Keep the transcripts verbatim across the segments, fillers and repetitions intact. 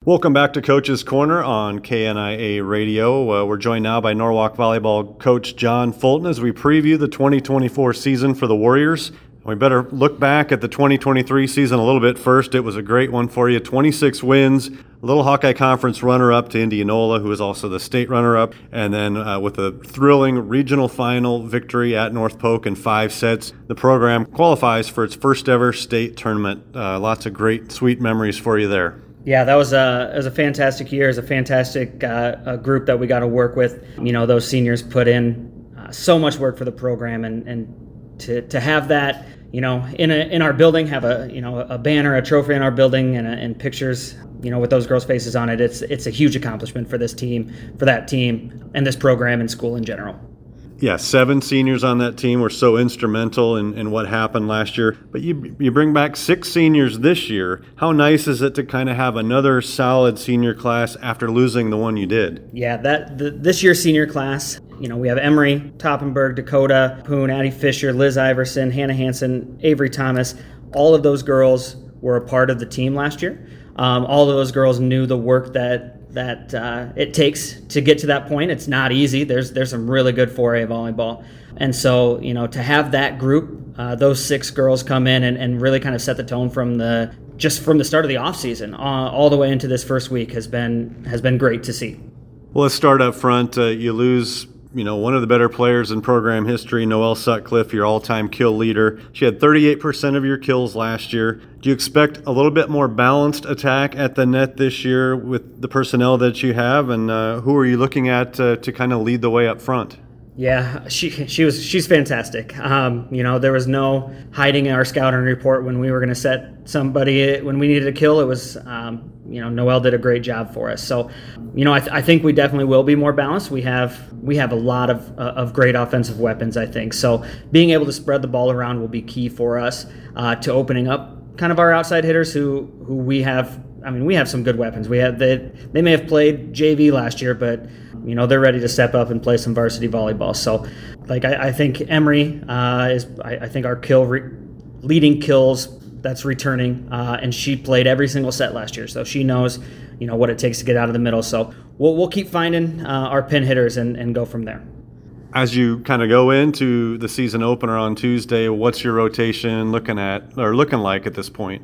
Welcome back to Coach's Corner on K N I A Radio. Uh, we're joined now by Norwalk Volleyball coach John Fulton as we preview the twenty twenty-four season for the Warriors. We better look back at the twenty twenty-three season a little bit first. It was a great one for you. twenty-six wins, Little Hawkeye Conference runner-up to Indianola, who is also the state runner-up, and then uh, with a thrilling regional final victory at North Polk in five sets. The program qualifies for its first ever state tournament. Uh, lots of great, sweet memories for you there. Yeah, that was a, it was a fantastic year. It was a fantastic uh, a group that we got to work with. You know, those seniors put in uh, so much work for the program, and, and to to have that, you know, in a in our building, have a you know a banner, a trophy in our building, and, a, and pictures, you know, with those girls' faces on it. It's it's a huge accomplishment for this team, for that team, and this program and school in general. Yeah, seven seniors on that team were so instrumental in, in what happened last year. But you you bring back six seniors this year. How nice is it to kind of have another solid senior class after losing the one you did? Yeah, that the, this year's senior class, you know, we have Emery, Toppenberg, Dakota, Poon, Addie Fisher, Liz Iverson, Hannah Hansen, Avery Thomas. All of those girls were a part of the team last year. Um, all of those girls knew the work that that uh, it takes to get to that point. It's not easy. There's there's some really good four A volleyball. And so, you know, to have that group, uh, those six girls come in and, and really kind of set the tone from the just from the start of the off season uh, all the way into this first week has been has been great to see. Well, let's start up front. Uh, you lose, you know, one of the better players in program history, Noelle Sutcliffe, your all-time kill leader. She had thirty-eight percent of your kills last year. Do you expect a little bit more balanced attack at the net this year with the personnel that you have? And uh, who are you looking at uh, to kind of lead the way up front? Yeah, she she was she's fantastic. Um, you know, there was no hiding our scouting report when we were going to set somebody when we needed a kill. It was um, you know, Noelle did a great job for us. So, you know, I, th- I think we definitely will be more balanced. We have we have a lot of uh, of great offensive weapons, I think. So being able to spread the ball around will be key for us uh, to opening up kind of our outside hitters who who we have. I mean, we have some good weapons. We have they they may have played J V last year, but you know they're ready to step up and play some varsity volleyball. So, like I, I think Emery uh, is I, I think our kill re- leading kills that's returning, uh, and she played every single set last year, so she knows you know what it takes to get out of the middle. So we'll we'll keep finding uh, our pin hitters and, and go from there. As you kind of go into the season opener on Tuesday, what's your rotation looking at or looking like at this point?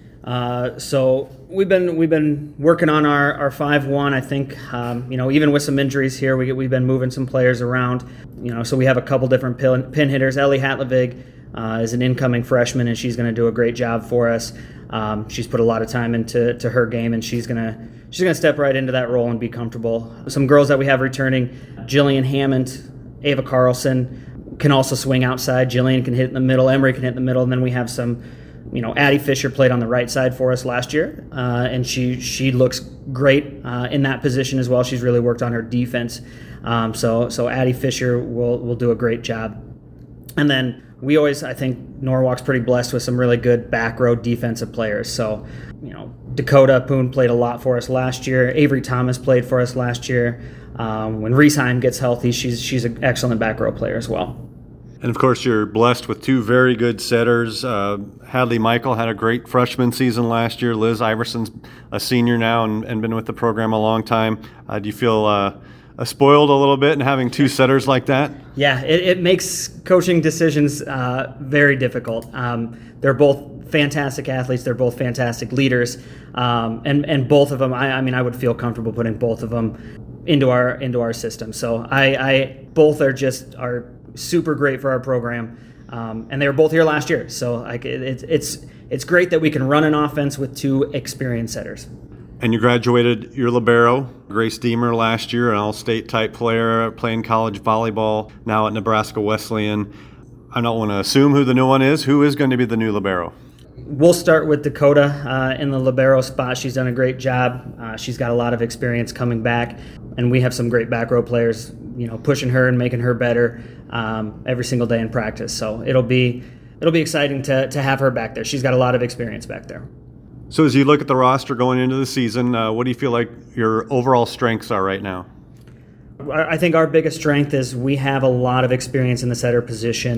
Uh, so we've been we've been working on our, our five one. I think um, you know even with some injuries here, we we've been moving some players around. You know, so we have a couple different pin, pin hitters. Ellie Hatlevig uh, is an incoming freshman, and she's going to do a great job for us. Um, she's put a lot of time into to her game, and she's gonna she's gonna step right into that role and be comfortable. Some girls that we have returning: Jillian Hammond, Ava Carlson can also swing outside. Jillian can hit in the middle. Emery can hit in the middle, and then we have some. You know, Addie Fisher played on the right side for us last year, uh, and she she looks great uh, in that position as well. She's really worked on her defense, um, so so Addie Fisher will will do a great job. And then we always, I think, Norwalk's pretty blessed with some really good back row defensive players. So, you know, Dakota Poon played a lot for us last year. Avery Thomas played for us last year. Um, when Riesheim gets healthy, she's she's an excellent back row player as well. And, of course, you're blessed with two very good setters. Uh, Hadley Michael had a great freshman season last year. Liz Iverson's a senior now and, and been with the program a long time. Uh, do you feel uh, uh, spoiled a little bit in having two setters like that? Yeah, it, it makes coaching decisions uh, very difficult. Um, they're both fantastic athletes. They're both fantastic leaders. Um, and, and both of them, I, I mean, I would feel comfortable putting both of them into our into our system. So I, I both are just are super great for our program, um, and they were both here last year. So like it, it, it's it's great that we can run an offense with two experienced setters. And you graduated your libero, Grace Deemer, last year, an all-state type player, playing college volleyball now at Nebraska Wesleyan. I don't want to assume who the new one is. Who is going to be the new libero? We'll start with Dakota uh, in the libero spot. She's done a great job. Uh, she's got a lot of experience coming back, and we have some great back row players, you know, pushing her and making her better um, every single day in practice. So it'll be it'll be exciting to to have her back there. She's got a lot of experience back there. So as you look at the roster going into the season, uh, what do you feel like your overall strengths are right now? I think our biggest strength is we have a lot of experience in the setter position.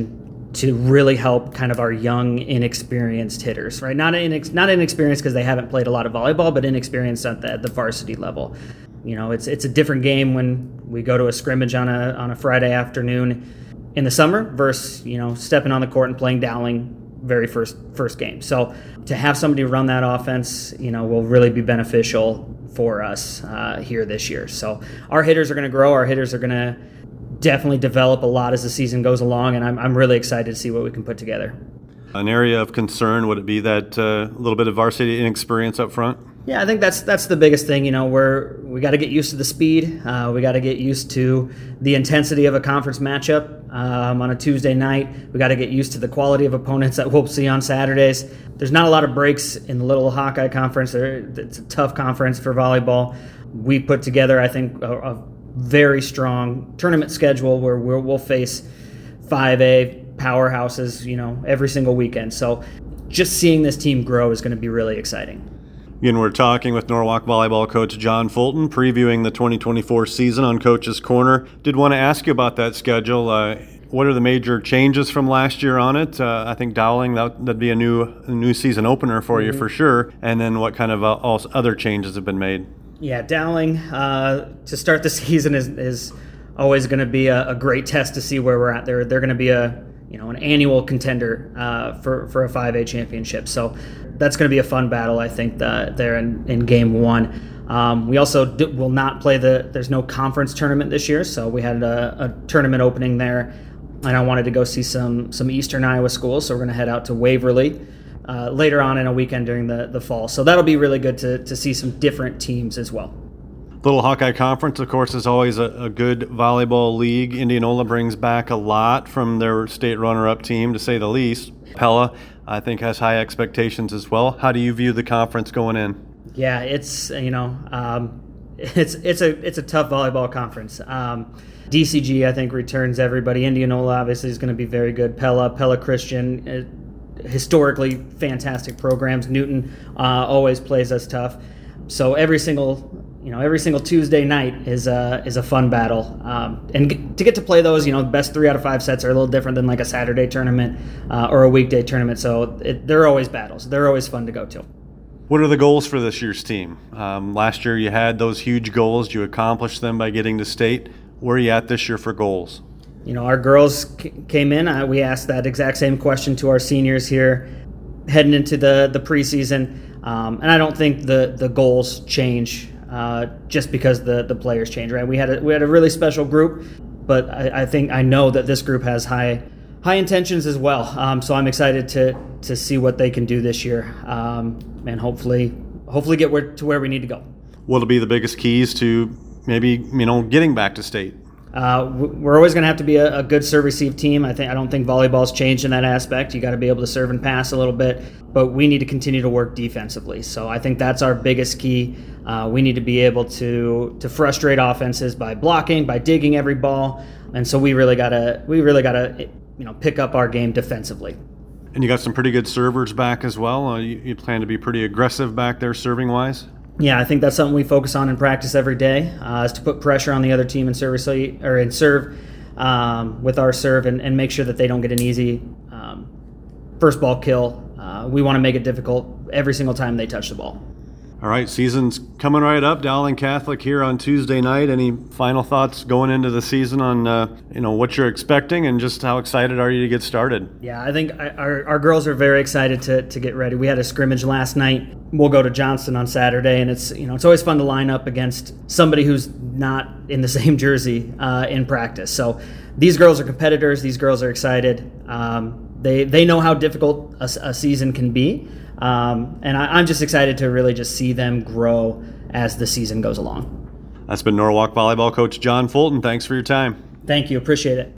to really help kind of our young, inexperienced hitters, right? Not inex- not inexperienced because they haven't played a lot of volleyball, but inexperienced at the, at the varsity level. You know, it's it's a different game when we go to a scrimmage on a on a Friday afternoon in the summer versus, you know, stepping on the court and playing Dowling very first first game. So to have somebody run that offense, you know, will really be beneficial for us uh, here this year. So our hitters are going to grow. Our hitters are going to definitely develop a lot as the season goes along, and I'm I'm really excited to see what we can put together. An area of concern, would it be that uh, little bit of varsity inexperience up front? Yeah, I think that's that's the biggest thing. You know, we're we got to get used to the speed. Uh, we got to get used to the intensity of a conference matchup um, on a Tuesday night. We got to get used to the quality of opponents that we'll see on Saturdays. There's not a lot of breaks in the Little Hawkeye Conference. It's a tough conference for volleyball. We put together, I think, a, a very strong tournament schedule where we'll, we'll face five A powerhouses, you know, every single weekend. So just seeing this team grow is going to be really exciting. Again, we're talking with Norwalk volleyball coach John Fulton, previewing the twenty twenty-four season on Coach's Corner. Did want to ask you about that schedule. Uh, what are the major changes from last year on it? Uh, I think Dowling, that, that'd be a new a new season opener for mm-hmm. you for sure. And then what kind of uh, also other changes have been made? Yeah, Dowling uh, to start the season is, is always going to be a, a great test to see where we're at. They're, they're going to be a you know an annual contender uh, for, for a five A championship. So that's going to be a fun battle, I think, the, there in, in game one. Um, we also do, will not play the, there's no conference tournament this year, so we had a, a tournament opening there, and I wanted to go see some some Eastern Iowa schools, so we're going to head out to Waverly uh, later on in a weekend during the, the fall. So that'll be really good to, to see some different teams as well. Little Hawkeye Conference, of course, is always a, a good volleyball league. Indianola brings back a lot from their state runner-up team, to say the least. Pella, I think, has high expectations as well. How do you view the conference going in? Yeah, it's you know, um, it's it's a it's a tough volleyball conference. Um, D C G, I think, returns everybody. Indianola obviously is going to be very good. Pella, Pella Christian, uh, historically fantastic programs. Newton uh, always plays us tough. So every single you know every single Tuesday night is a is a fun battle, um, and get, to get to play those, you know, the best three out of five sets are a little different than like a Saturday tournament uh, or a weekday tournament. So it, they're always battles. They're always fun to go to. What are the goals for this year's team? Um, last year you had those huge goals. You accomplished them by getting to state. Where are you at this year for goals? You know, our girls c- came in. Uh, we asked that exact same question to our seniors here heading into the the preseason, um, and I don't think the the goals change. Uh, just because the, the players change, right? We had a, we had a really special group, but I, I think I know that this group has high high intentions as well. Um, so I'm excited to to see what they can do this year, um, and hopefully hopefully get where, to where we need to go. What'll be the biggest keys to maybe you know getting back to state? Uh, we're always going to have to be a, a good serve-receive team. I think I don't think volleyball's changed in that aspect. You got to be able to serve and pass a little bit, but we need to continue to work defensively. So I think that's our biggest key. Uh, we need to be able to to frustrate offenses by blocking, by digging every ball, and so we really gotta we really gotta you know pick up our game defensively. And you got some pretty good servers back as well. Uh, you, you plan to be pretty aggressive back there serving wise. Yeah, I think that's something we focus on in practice every day, uh, is to put pressure on the other team in service or in serve um, with our serve and, and make sure that they don't get an easy um, first ball kill. Uh, we want to make it difficult every single time they touch the ball. All right, season's coming right up. Dowling Catholic here on Tuesday night. Any final thoughts going into the season on uh, you know what you're expecting and just how excited are you to get started? Yeah, I think our, our girls are very excited to, to get ready. We had a scrimmage last night. We'll go to Johnston on Saturday, and it's you know it's always fun to line up against somebody who's not in the same jersey uh, in practice. So these girls are competitors. These girls are excited. Um, they they know how difficult a, a season can be. Um, and I, I'm just excited to really just see them grow as the season goes along. That's been Norwalk volleyball coach John Fulton. Thanks for your time. Thank you. Appreciate it.